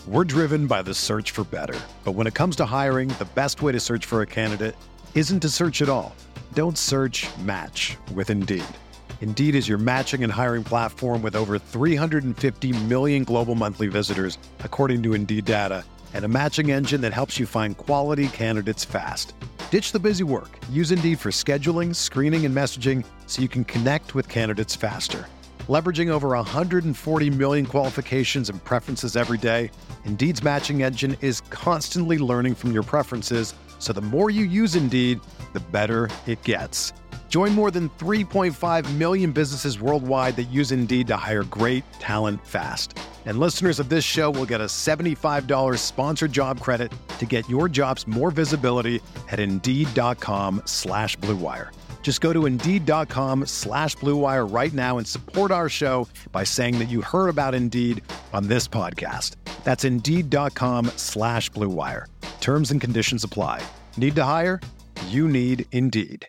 We're driven by the search for better. But when it comes to hiring, the best way to search for a candidate isn't to search at all. Don't search, match with Indeed. Indeed is your matching and hiring platform with over 350 million global monthly visitors, according to Indeed data, and a matching engine that helps you find quality candidates fast. Ditch the busy work. Use Indeed for scheduling, screening, and messaging so you can connect with candidates faster. Leveraging over 140 million qualifications and preferences every day, Indeed's matching engine is constantly learning from your preferences, so the more you use Indeed, the better it gets. Join more than 3.5 million businesses worldwide that use Indeed to hire great talent fast. And listeners of this show will get a $75 sponsored job credit to get your jobs more visibility at Indeed.com/Blue Wire. Just go to Indeed.com/Blue Wire right now and support our show by saying that you heard about Indeed on this podcast. That's Indeed.com/Blue Wire. Terms and conditions apply. Need to hire? You need Indeed.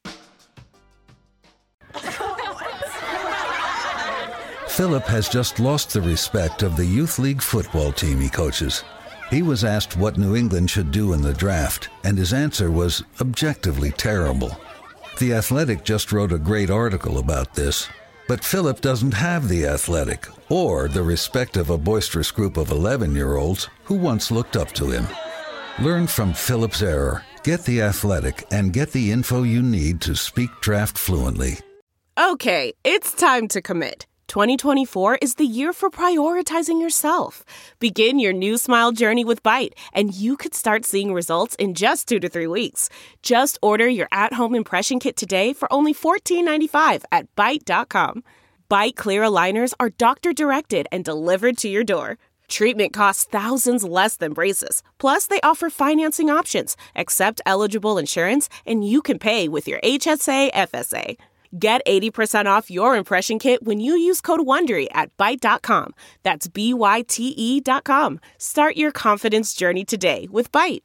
Philip has just lost the respect of the Youth League football team he coaches. He was asked what New England should do in the draft, and his answer was objectively terrible. The Athletic just wrote a great article about this, but Philip doesn't have the Athletic or the respect of a boisterous group of 11-year-olds who once looked up to him. Learn from Philip's error, get the Athletic, and get the info you need to speak draft fluently. Okay, it's time to commit. 2024 is the year for prioritizing yourself. Begin your new smile journey with Byte, and you could start seeing results in just 2 to 3 weeks. Just order your at-home impression kit today for only $14.95 at Byte.com. Byte Clear aligners are doctor-directed and delivered to your door. Treatment costs thousands less than braces. Plus, they offer financing options, accept eligible insurance, and you can pay with your HSA FSA. Get 80% off your impression kit when you use code WONDERY at Byte.com. That's BYTE.com. Start your confidence journey today with Byte.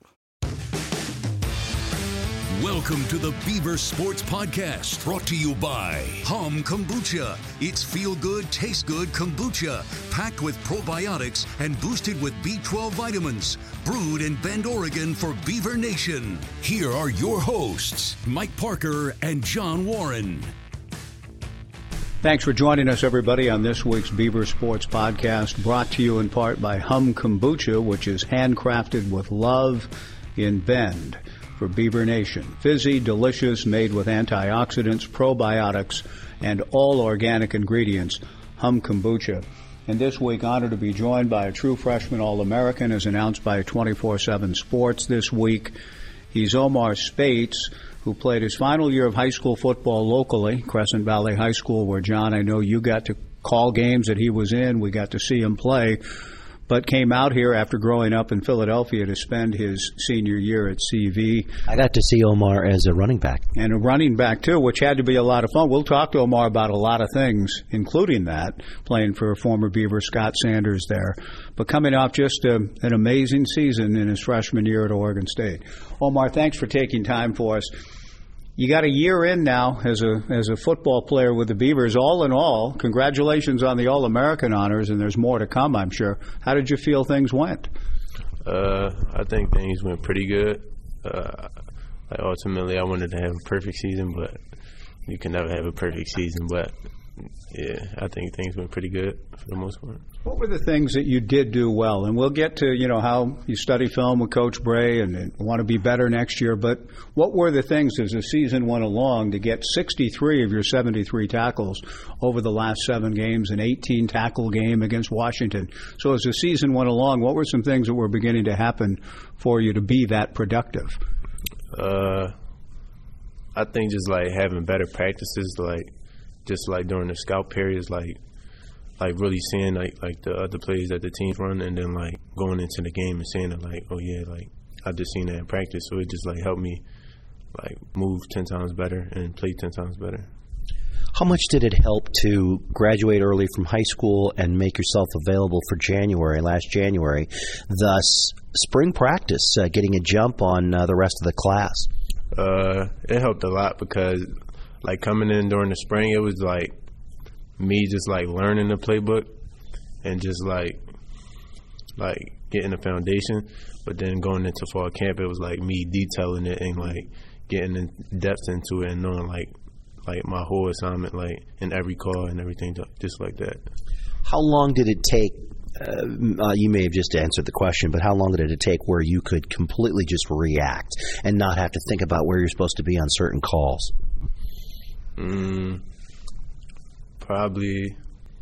Welcome to the Beaver Sports Podcast, brought to you by Hum Kombucha. It's feel-good, taste-good kombucha, packed with probiotics and boosted with B12 vitamins. Brewed in Bend, Oregon for Beaver Nation. Here are your hosts, Mike Parker and John Warren. Thanks for joining us, everybody, on this week's Beaver Sports Podcast, brought to you in part by Hum Kombucha, which is handcrafted with love in Bend for Beaver Nation. Fizzy, delicious, made with antioxidants, probiotics, and all organic ingredients. Hum Kombucha. And this week, honored to be joined by a true freshman All-American, as announced by 24/7 Sports this week. He's Omar Spates, who played his final year of high school football locally, Crescent Valley High School, where, John, I know you got to call games that he was in. We got to see him play, but came out here after growing up in Philadelphia to spend his senior year at CV. I got to see Omar as a running back. And a running back, too, which had to be a lot of fun. We'll talk to Omar about a lot of things, including that, playing for former Beaver Scott Sanders there. But coming off just an amazing season in his freshman year at Oregon State. Omar, thanks for taking time for us. You got a year in now as a football player with the Beavers. All in all, congratulations on the All-American honors, and there's more to come, I'm sure. How did you feel things went? I think things went pretty good. Ultimately, I wanted to have a perfect season, but you can never have a perfect season. But, yeah, I think things went pretty good for the most part. What were the things that you did do well? And we'll get to, how you study film with Coach Bray and want to be better next year. But what were the things as the season went along to get 63 of your 73 tackles over the last 7 games, an 18-tackle game against Washington? So as the season went along, what were some things that were beginning to happen for you to be that productive? I think just, having better practices, during the scout periods, really seeing like the other plays that the teams run, and then going into the game and saying that I just seen that in practice, so it just helped me move 10 times better and play 10 times better. How much did it help to graduate early from high school and make yourself available for last January, thus spring practice, getting a jump on the rest of the class? It helped a lot because coming in during the spring, it was me just learning the playbook and just like getting a foundation. But then going into fall camp, it was like me detailing it and like getting in depth into it and knowing like my whole assignment, like in every call and everything, just like that. How long did it take? You may have just answered the question, but how long did it take where you could completely just react and not have to think about where you're supposed to be on certain calls? Probably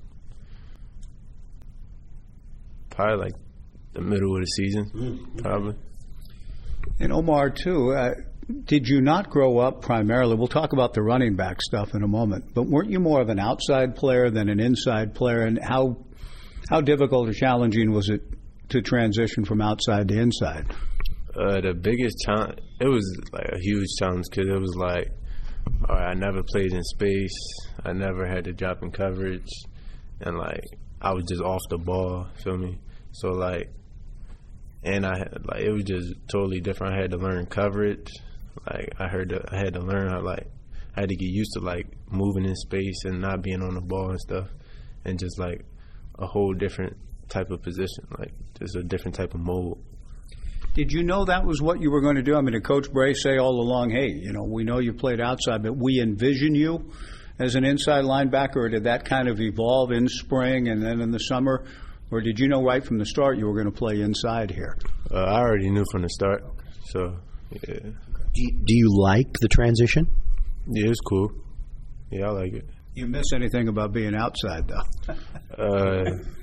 like the middle of the season, probably. And Omar, too, did you not grow up primarily? We'll talk about the running back stuff in a moment, but weren't you more of an outside player than an inside player? And how difficult or challenging was it to transition from outside to inside? The biggest challenge, it was like a huge challenge because it was like, all right, I never played in space. I never had to drop in coverage. And like, I was just off the ball, feel me? So like, and it was just totally different. I had to learn coverage. Like I had to learn how I had to get used to like moving in space and not being on the ball and stuff, and just like a whole different type of position, like just a different type of mode. Did you know that was what you were going to do? I mean, did Coach Bray say all along, hey, we know you played outside, but we envision you as an inside linebacker, or did that kind of evolve in spring and then in the summer? Or did you know right from the start you were going to play inside here? I already knew from the start, so yeah. Do you like the transition? Yeah, it's cool. Yeah, I like it. You miss anything about being outside, though?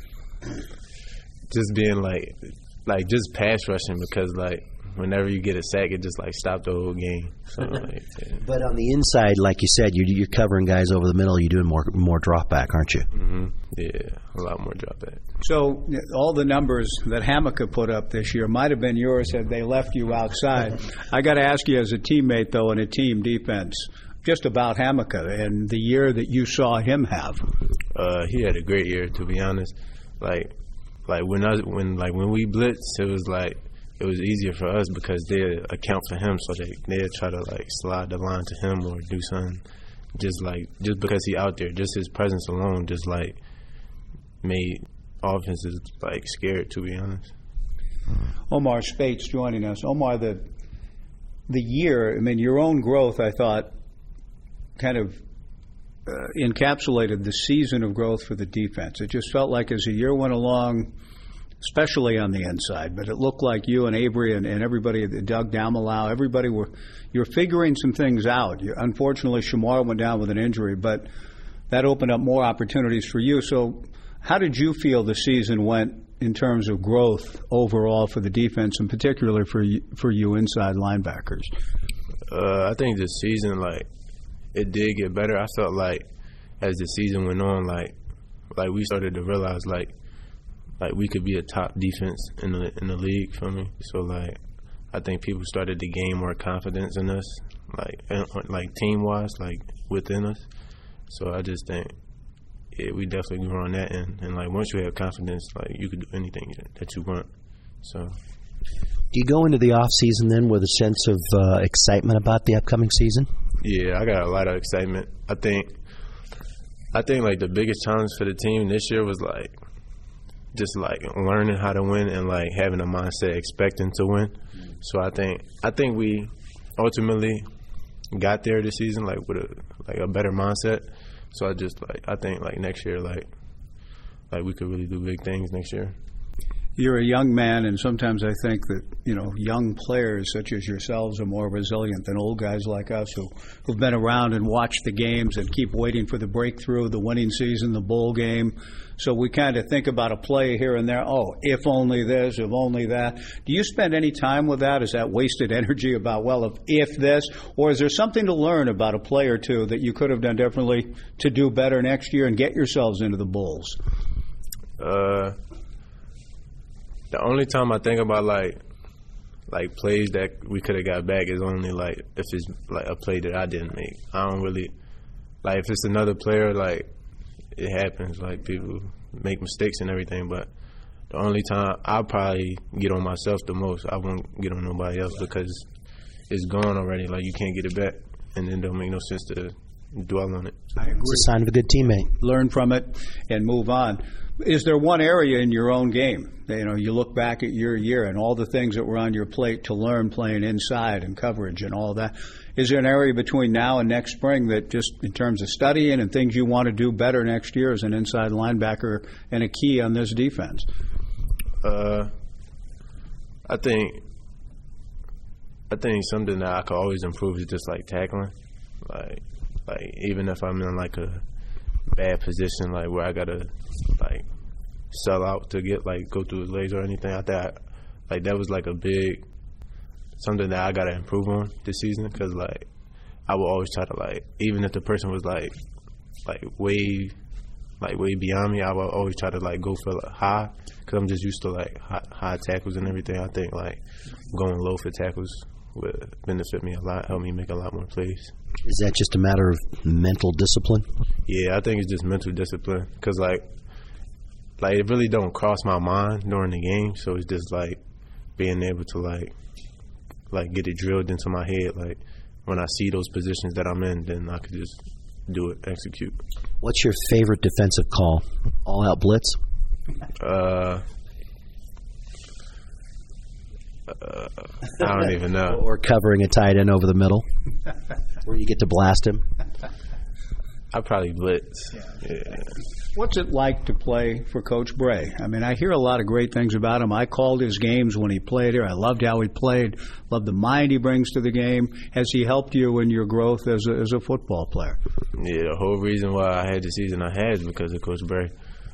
Just being like just pass rushing, because like whenever you get a sack, it just like stopped the whole game. So, like, yeah. But on the inside, like you said, you're covering guys over the middle. You're doing more drop back, aren't you? Mm-hmm. Yeah, a lot more drop back. So all the numbers that Hamilka put up this year might have been yours had they left you outside. I got to ask you, as a teammate though, in a team defense, just about Hamilka and the year that you saw him have. He had a great year, to be honest. Like when we blitzed, it was easier for us because they account for him, so they'd try to like slide the line to him or do something. Just because he out there, just his presence alone, just like made offenses like scared, to be honest. Omar Speights joining us. Omar, the year, I mean, your own growth, I thought, kind of encapsulated the season of growth for the defense. It just felt like as the year went along, especially on the inside, but it looked like you and Avery and everybody, Doug Damalau, everybody you're figuring some things out. Unfortunately, Shamar went down with an injury, but that opened up more opportunities for you. So how did you feel the season went in terms of growth overall for the defense, and particularly for you inside linebackers? I think this season, like, it did get better. I felt like as the season went on, like we started to realize like we could be a top defense in the league for me. So like I think people started to gain more confidence in us, like team wise, like within us. So I just think we definitely grew on that end. And like once you have confidence, like you could do anything that you want. So. Do you go into the off season then with a sense of excitement about the upcoming season? Yeah, I got a lot of excitement. I think like the biggest challenge for the team this year was like just like learning how to win and like having a mindset expecting to win. So I think we ultimately got there this season like with a better mindset. So I think like next year like we could really do big things next year. You're a young man, and sometimes I think that, young players such as yourselves are more resilient than old guys like us who've been around and watched the games and keep waiting for the breakthrough, the winning season, the bowl game. So we kind of think about a play here and there, if only this, if only that. Do you spend any time with that? Is that wasted energy about, if this? Or is there something to learn about a play or two that you could have done differently to do better next year and get yourselves into the bowls? The only time I think about like plays that we could have got back is only like if it's like a play that I didn't make. I don't really like if it's another player, like it happens, like people make mistakes and everything, but the only time I'll probably get on myself the most, I won't get on nobody else because it's gone already, like you can't get it back, and it don't make no sense to dwell on it. I agree. It's a sign of a good teammate. Learn from it and move on. Is there one area in your own game, you look back at your year and all the things that were on your plate to learn playing inside and coverage and all that? Is there an area between now and next spring that just in terms of studying and things you want to do better next year as an inside linebacker and a key on this defense? I think something that I could always improve is just like tackling. Like even if I'm in like a bad position, like where I gotta like sell out to get like go through his legs or anything like that. Like that was like a big something that I gotta improve on this season, because like I would always try to like, even if the person was like way beyond me, I would always try to like go for like high, because I'm just used to like high tackles and everything. I think like going low for tackles would benefit me a lot, help me make a lot more plays. Is that just a matter of mental discipline? Yeah, I think it's just mental discipline, because like it really don't cross my mind during the game, so it's just like being able to like get it drilled into my head. Like when I see those positions that I'm in, then I could just do it, execute. What's your favorite defensive call? All out blitz? I don't even know. Or covering a tight end over the middle, where you get to blast him? I probably blitz. Yeah. What's it like to play for Coach Bray? I mean, I hear a lot of great things about him. I called his games when he played here. I loved how he played, loved the mind he brings to the game. Has he helped you in your growth as a football player? Yeah, the whole reason why I had the season I had is because of Coach Bray.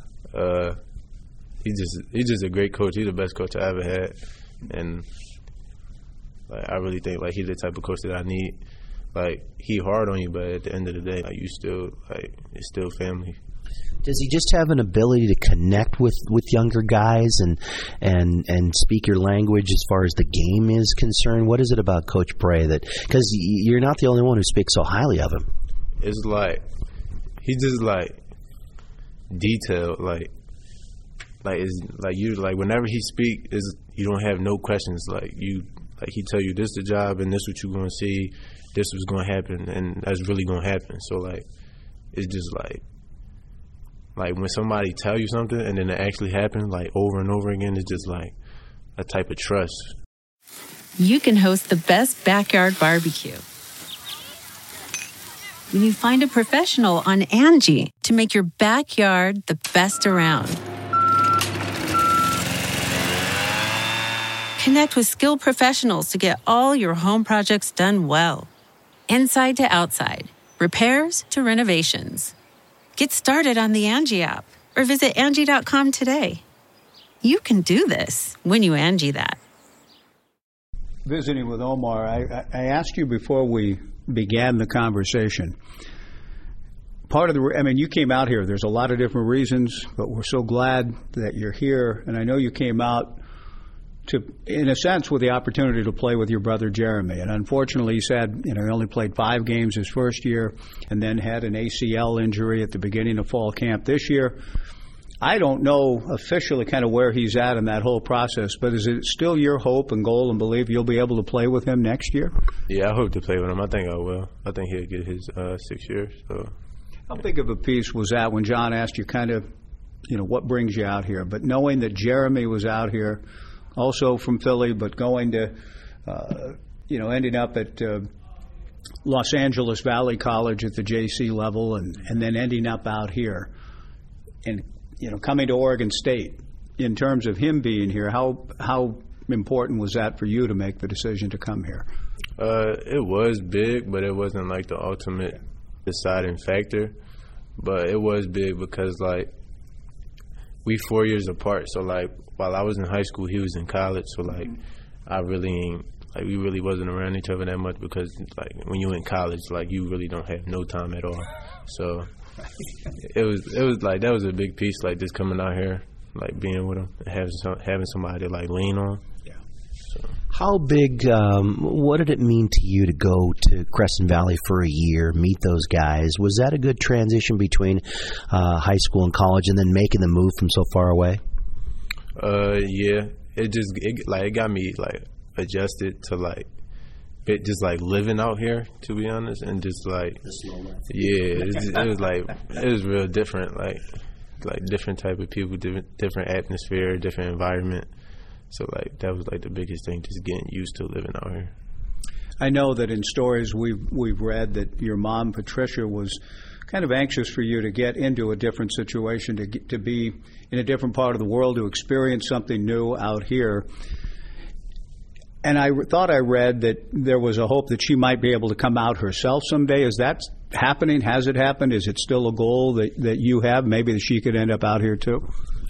He's just a great coach. He's the best coach I ever had. And like I really think like he's the type of coach that I need. Like he hard on you, but at the end of the day, like you still like it's still family. Does he just have an ability to connect with younger guys and speak your language as far as the game is concerned? What is it about Coach Bray that, because you're not the only one who speaks so highly of him? It's like he's just like detailed, like it's like you like whenever he speak is you don't have no questions. Like he tell you this the job and this what you're gonna see, this was gonna happen and that's really gonna happen. So like it's just like when somebody tell you something and then it actually happens like over and over again, it's just like a type of trust. You can host the best backyard barbecue when you find a professional on Angie to make your backyard the best around. Connect with skilled professionals to get all your home projects done well. Inside to outside, repairs to renovations. Get started on the Angie app or visit Angie.com today. You can do this when you Angie that. Visiting with Omar, I asked you before we began the conversation. You came out here. There's a lot of different reasons, but we're so glad that you're here. And I know you came out to, in a sense, with the opportunity to play with your brother Jeremy. And unfortunately, he said, he only played 5 games his first year and then had an ACL injury at the beginning of fall camp this year. I don't know officially kind of where he's at in that whole process, but is it still your hope and goal and belief you'll be able to play with him next year? Yeah, I hope to play with him. I think I will. I think he'll get his 6 years. So. How big of a piece was that when John asked you kind of, what brings you out here? But knowing that Jeremy was out here, also from Philly, but going to, ending up at Los Angeles Valley College at the JC level and then ending up out here and, coming to Oregon State. In terms of him being here, how important was that for you to make the decision to come here? It was big, but it wasn't like the ultimate deciding factor. But it was big because, we 4 years apart. So, while I was in high school, he was in college. So, we really wasn't around each other that much because, when you're in college, you really don't have no time at all. So, it was that was a big piece, just coming out here, being with him, and having somebody to, lean on. Yeah. So. How big, what did it mean to you to go to Crescent Valley for a year, meet those guys? Was that a good transition between high school and college and then making the move from so far away? Yeah. It got me, adjusted to, just like living out here, to be honest, and just like it was real different, like different type of people, different atmosphere, different environment. So like that was like the biggest thing, just getting used to living out here. I know that in stories we've read that your mom, Patricia, was kind of anxious for you to get into a different situation, to be in a different part of the world, to experience something new out here. And I thought I read that there was a hope that she might be able to come out herself someday. Is that happening? Has it happened? Is it still a goal that you have? Maybe that she could end up out here too?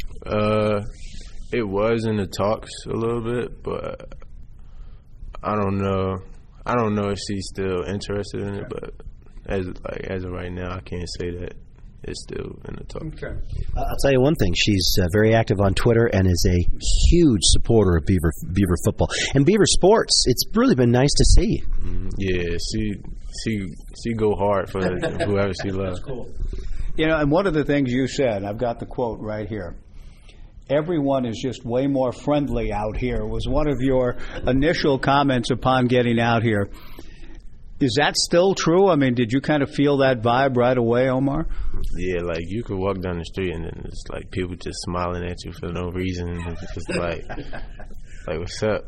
It was in the talks a little bit, but I don't know. I don't know if she's still interested in it, but as of right now, I can't say that it's still in the talks. Okay. I'll tell you one thing. She's very active on Twitter and is a huge supporter of Beaver football and Beaver sports. It's really been nice to see. Yeah, she go hard for whoever she loves. That's cool. You know, and one of the things you said, I've got the quote right here. Everyone is just way more friendly out here, was one of your initial comments upon getting out here. Is that still true? I mean, did you kind of feel that vibe right away, Omar? Yeah, like you could walk down the street and then it's like people just smiling at you for no reason. It's just like what's up?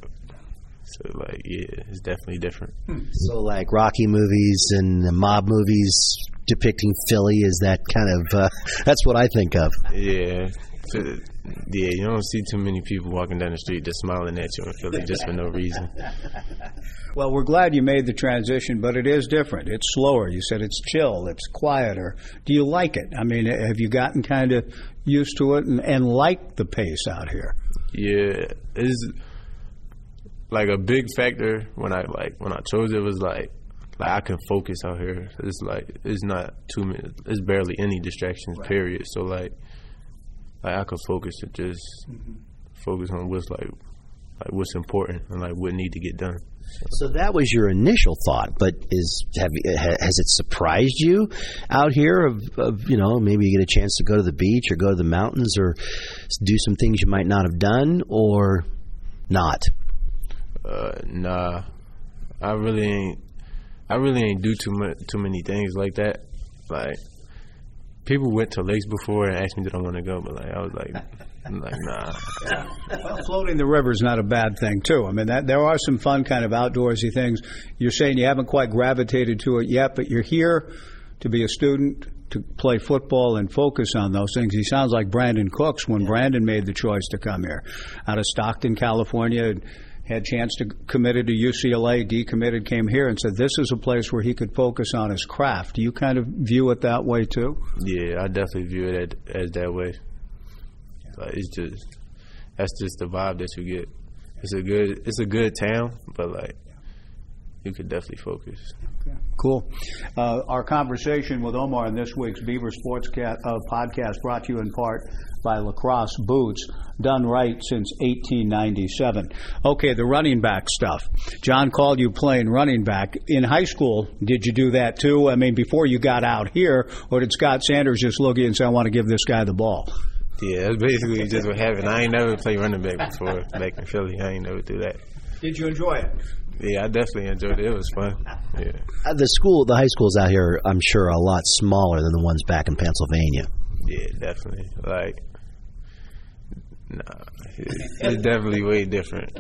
Yeah, it's definitely different. So like Rocky movies and mob movies depicting Philly, is that kind of, that's what I think of. Yeah. Yeah, you don't see too many people walking down the street just smiling at you in Philly just for no reason. Well, we're glad you made the transition, but it is different. It's slower. You said it's chill. It's quieter. Do you like it? I mean, have you gotten kind of used to it and like the pace out here? Yeah, it's like a big factor when I chose it was like I can focus out here. It's not too many. It's barely any distractions. Right. Period. So like I could focus and just focus on what's what's important and like what need to get done. So that was your initial thought, but has it surprised you out here of maybe you get a chance to go to the beach or go to the mountains or do some things you might not have done or not? Nah, I really ain't do too many things like that. Like people went to lakes before and asked me did I want to go, but like I was like. I'm like, nah. Well, floating the river is not a bad thing, too. I mean, there are some fun kind of outdoorsy things. You're saying you haven't quite gravitated to it yet, but you're here to be a student, to play football and focus on those things. He sounds like Brandon Cooks when Brandon made the choice to come here. Out of Stockton, California, had a chance to committed to UCLA, decommitted, came here and said this is a place where he could focus on his craft. Do you kind of view it that way, too? Yeah, I definitely view it as that way. That's just the vibe that you get. It's a good town, but like you could definitely focus. Okay. Cool. Our conversation with Omar in this week's Beaver Sports podcast brought to you in part by Lacrosse Boots, done right since 1897. Okay, the running back stuff. John called you playing running back. In high school, did you do that too? I mean, before you got out here, or did Scott Sanders just look at you and say, I want to give this guy the ball? Yeah, that's basically just what happened. I ain't never played running back before back in Philly. I ain't never do that. Did you enjoy it? Yeah, I definitely enjoyed it. It was fun. Yeah. The high schools out here, I'm sure, are a lot smaller than the ones back in Pennsylvania. Yeah, definitely. Like, nah, it's definitely way different.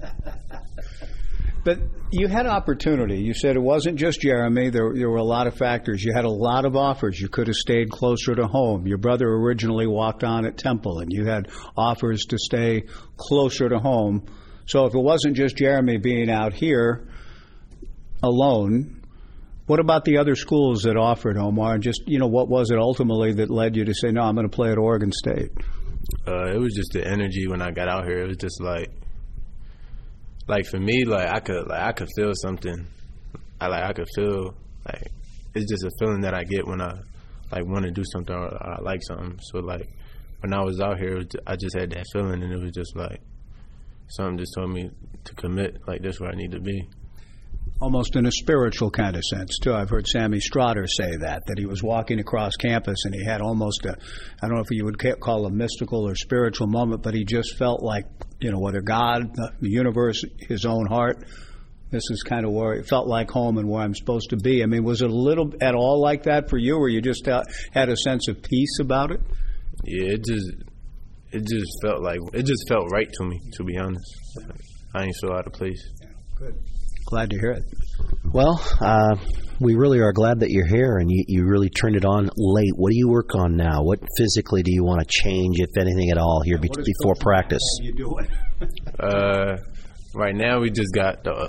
But you had opportunity. You said it wasn't just Jeremy. There were a lot of factors. You had a lot of offers. You could have stayed closer to home. Your brother originally walked on at Temple, and you had offers to stay closer to home. So if it wasn't just Jeremy being out here alone, what about the other schools that offered, Omar? And just, what was it ultimately that led you to say, no, I'm going to play at Oregon State? It was just the energy when I got out here. It was just like for me, I could feel something. I could feel it's just a feeling that I get when I want to do something or I like something. So when I was out here, I just had that feeling, and it was just something just told me to commit. This is where I need to be. Almost in a spiritual kind of sense, too. I've heard Sammy Strotter say that he was walking across campus and he had almost I don't know if you would call a mystical or spiritual moment, but he just felt like, whether God, the universe, his own heart, this is kind of where it felt like home and where I'm supposed to be. I mean, was it a little at all like that for you, where you just had a sense of peace about it? Yeah, it just felt right to me, to be honest. I ain't feel out of place. Yeah, good. Glad to hear it. Well, we really are glad that you're here, and you really turned it on late. What do you work on now? What physically do you want to change, if anything at all, here before practice? What are you doing? Right now we just got the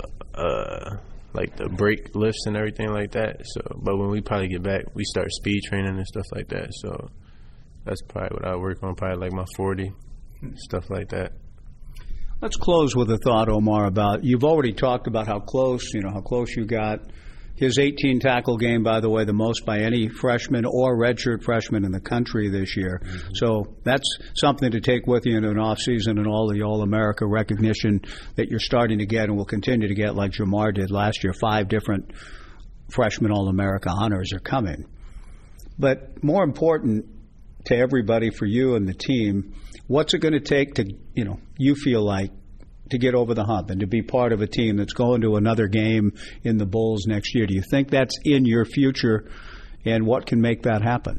brake lifts and everything like that. So, but when we probably get back, we start speed training and stuff like that. So that's probably what I work on, probably like my 40, stuff like that. Let's close with a thought, Omar, about, you've already talked about how close you got. His 18-tackle game, by the way, the most by any freshman or redshirt freshman in the country this year. Mm-hmm. So that's something to take with you into an offseason and all the All-America recognition that you're starting to get and will continue to get, like Jamar did last year. 5 different freshman All-America honors are coming. But more important to everybody, for you and the team, what's it going to take to, you feel like, to get over the hump and to be part of a team that's going to another game in the Bulls next year? Do you think that's in your future, and what can make that happen?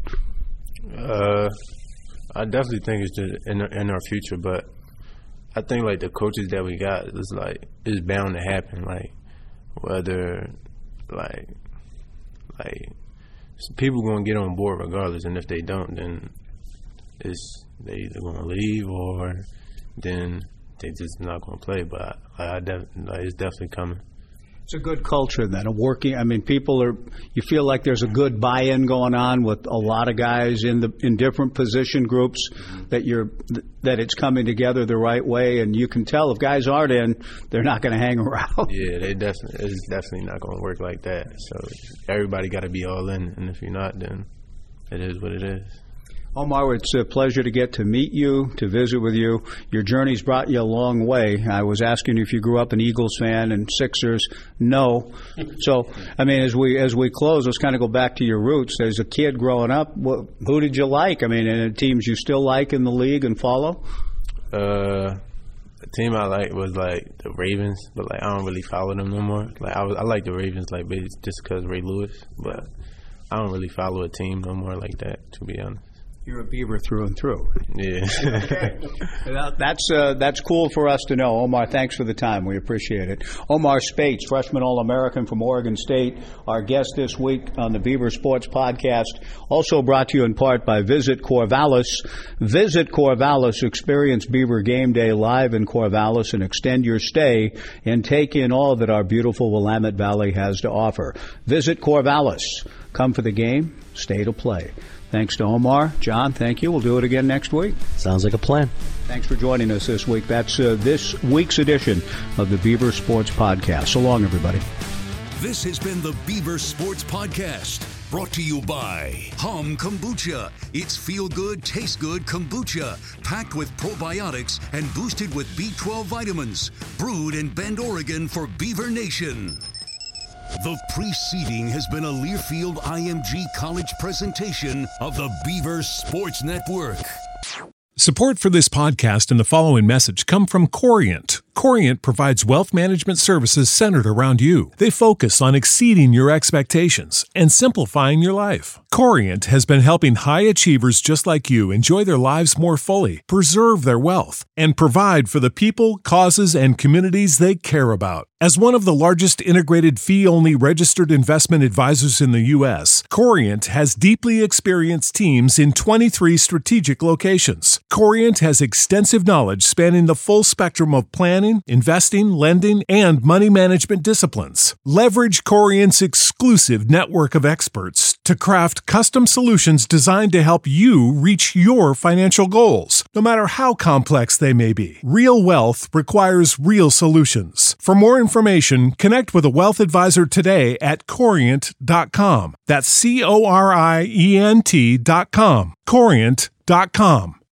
I definitely think it's in our future, but I think like the coaches that we got is bound to happen. Like whether like people going to get on board regardless, and if they don't, then they either going to leave or then they just not going to play. But it's definitely coming. It's a good culture then, you feel like there's a good buy-in going on with a lot of guys in different position groups, that it's coming together the right way, and you can tell if guys aren't in, they're not going to hang around. Yeah, it's definitely not going to work like that. So everybody got to be all in, and if you're not, then it is what it is. Omar, it's a pleasure to get to meet you, to visit with you. Your journey's brought you a long way. I was asking you if you grew up an Eagles fan and Sixers. No. So, as we close, let's kind of go back to your roots. As a kid growing up, who did you like? And teams you still like in the league and follow? The team I like was like the Ravens, but I don't really follow them no more. I like the Ravens just because Ray Lewis, but I don't really follow a team no more like that, to be honest. You're a Beaver through and through. Yeah. Okay. That's cool for us to know. Omar, thanks for the time. We appreciate it. Omar Speights, freshman All-American from Oregon State, our guest this week on the Beaver Sports Podcast. Also brought to you in part by Visit Corvallis. Visit Corvallis. Experience Beaver Game Day live in Corvallis and extend your stay and take in all that our beautiful Willamette Valley has to offer. Visit Corvallis. Come for the game, stay to play. Thanks to Omar. John, thank you. We'll do it again next week. Sounds like a plan. Thanks for joining us this week. That's this week's edition of the Beaver Sports Podcast. So long, everybody. This has been the Beaver Sports Podcast, brought to you by Hum Kombucha. It's feel-good, taste-good kombucha, packed with probiotics and boosted with B12 vitamins. Brewed in Bend, Oregon for Beaver Nation. The preceding has been a Learfield IMG College presentation of the Beaver Sports Network. Support for this podcast and the following message come from Corient. Corient provides wealth management services centered around you. They focus on exceeding your expectations and simplifying your life. Corient has been helping high achievers just like you enjoy their lives more fully, preserve their wealth, and provide for the people, causes, and communities they care about. As one of the largest integrated fee-only registered investment advisors in the U.S., Corient has deeply experienced teams in 23 strategic locations. Corient has extensive knowledge spanning the full spectrum of planning, investing, lending, and money management disciplines. Leverage Corient's exclusive network of experts to craft custom solutions designed to help you reach your financial goals, no matter how complex they may be. Real wealth requires real solutions. For more information, connect with a wealth advisor today at Corient.com. That's Corient.com. Corient.com.